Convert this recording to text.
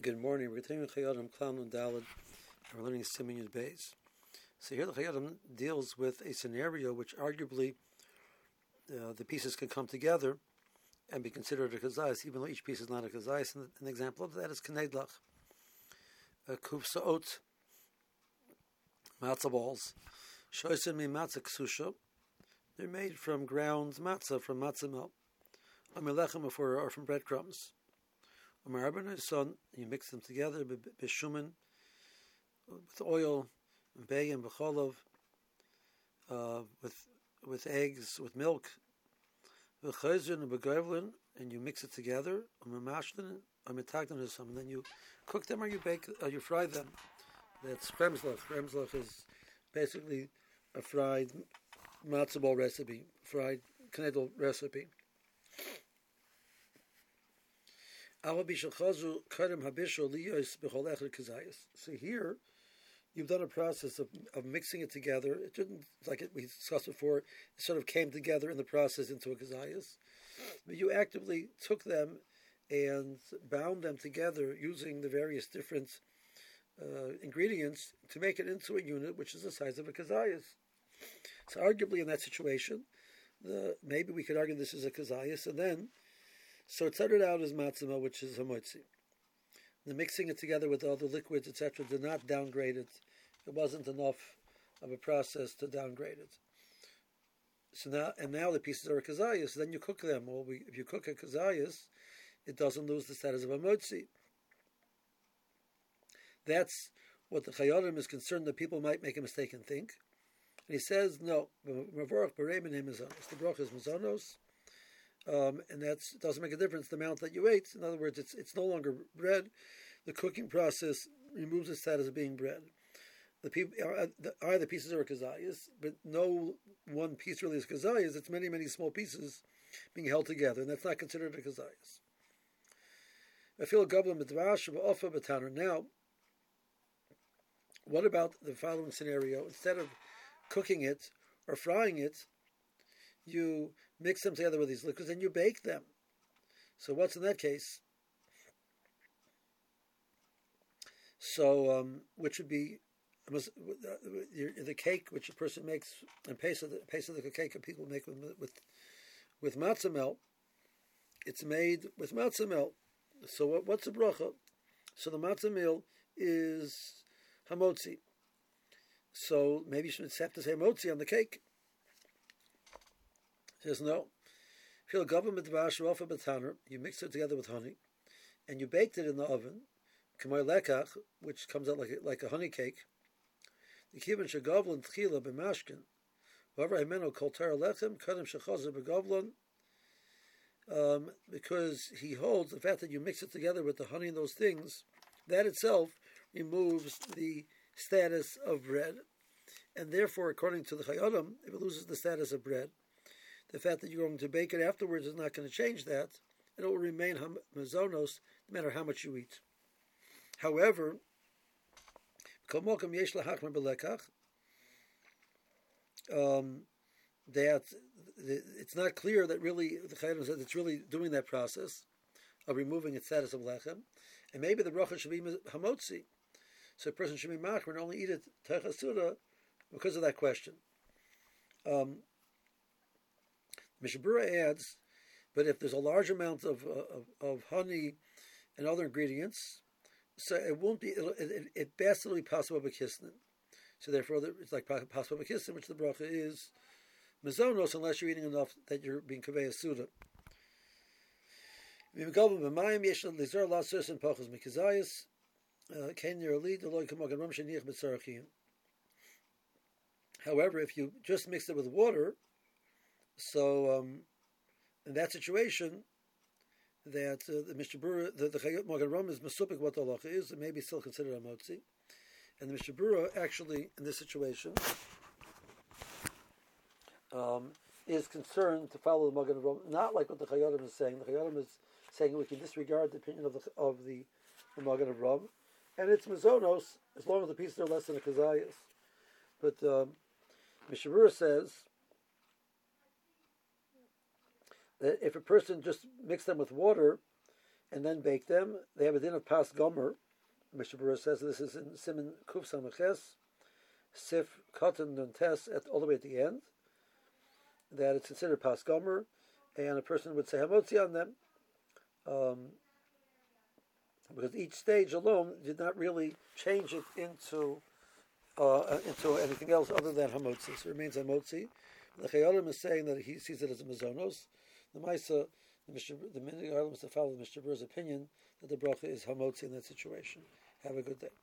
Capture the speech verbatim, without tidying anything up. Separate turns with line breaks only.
Good morning. We're continuing Chayadim Klam and Dalad, and we're learning Siman Yud Beis. So here the Chayadim deals with a scenario which arguably uh, the pieces can come together and be considered a kazayas, even though each piece is not a kazayas. And an example of that is Knedlach, a kufsaot, matzah balls. Shoysen mi matzah ksusha. They're made from ground matzah, from matzah milk. Amelechem or from breadcrumbs. Son, you mix them together, b'shumin, with oil, bayim, b'cholov, uh, with with eggs, with milk, v'chayzrin and b'gavlin, and you mix it together, u'mamashtin, u'mitagdan is some, and then you cook them or you bake, or you fry them. That's kremslach. Kremslach is basically a fried matzah ball recipe, fried knedel recipe. So here, you've done a process of, of mixing it together. It didn't, like it, we discussed before, it sort of came together in the process into a kazayas. But you actively took them and bound them together using the various different uh, ingredients to make it into a unit which is the size of a kazayas. So arguably in that situation, the, maybe we could argue this is a kazayas, and then so it started out as matzah, which is hamotzi. The mixing it together with other liquids, et cetera, did not downgrade it. It wasn't enough of a process to downgrade it. So now, and now the pieces are a kazayas. Then you cook them. Well, we, if you cook a kazayas, it doesn't lose the status of a motzi. That's what the Chayadim is concerned that people might make a mistake and think. And he says, no, the brach is mazonos. Um, and that doesn't make a difference the amount that you ate. In other words, it's it's no longer bread. The cooking process removes its status of being bread. The people are the, are the pieces are kazayas, but no one piece really is kazayas. It's many many small pieces being held together, and that's not considered a kazayas. I feel goblet midrash offer bataner. Now, what about the following scenario? Instead of cooking it or frying it, you mix them together with these liquids and you bake them. So what's in that case? So, um, which would be the cake which a person makes, and paste of the paste of the cake that people make with with with matzah melt. It's made with matzah melt. So what, what's the bracha? So the matzah meal is hamotzi. So maybe you should have to say hamotzi on the cake. He says no. Feel government you mix it together with honey, and you baked it in the oven, which comes out like a, like a honey cake. The kibbutz shegavlin tchila b'mashkin, v'avra himeno kol tara lechem kadem shechazer begavlin. Um, because he holds the fact that you mix it together with the honey and those things, that itself removes the status of bread, and therefore, according to the Chayadim, if it loses the status of bread, the fact that you're going to bake it afterwards is not going to change that. It will remain mazonos no matter how much you eat. However, um, that it's not clear that really the Chayyim said it's really doing that process of removing its status of lechem, and maybe the bracha should be hamotzi, so a person should be machmer and only eat it techasura because of that question. Um, Mishnah Berurah adds, but if there's a large amount of, of of honey and other ingredients, so it won't be. It, it, it best will be possible b'kisnin. So therefore, it's like possible b'kisnin, which the bracha is mazonos, unless you're eating enough that you're being kaveh suda. However, if you just mix it with water, so um, in that situation, that uh, the Mishnah Berurah, the, the Chayot Magen Ram is masupik what the halacha is, it may be still considered a motzi. And the Mishnah Berurah actually, in this situation, um, is concerned to follow the Magen Ram, not like what the Chayotim is saying. The Chayotim is saying we can disregard the opinion of the of the, the Magen Ram, and it's mazonos as long as the pieces are less than a kazayas. But um, Mishnah Berurah says that if a person just mixed them with water and then bake them. They have a din of pas gomer. Mishnah Berurah says this is in Siman Kuf Samaches, Sif Cotton and Tess at all the way at the end. That it's considered pas gomer, and a person would say hamotzi on them, um, because each stage alone did not really change it into uh, into anything else other than hamotzi. So it remains hamotzi. The Chayyim is saying that he sees it as a mazonos. The Maisa, the Mishnah, the Chayyim is to follow the Mishnah Berurah's opinion that the bracha is hamotzi in that situation. Have a good day.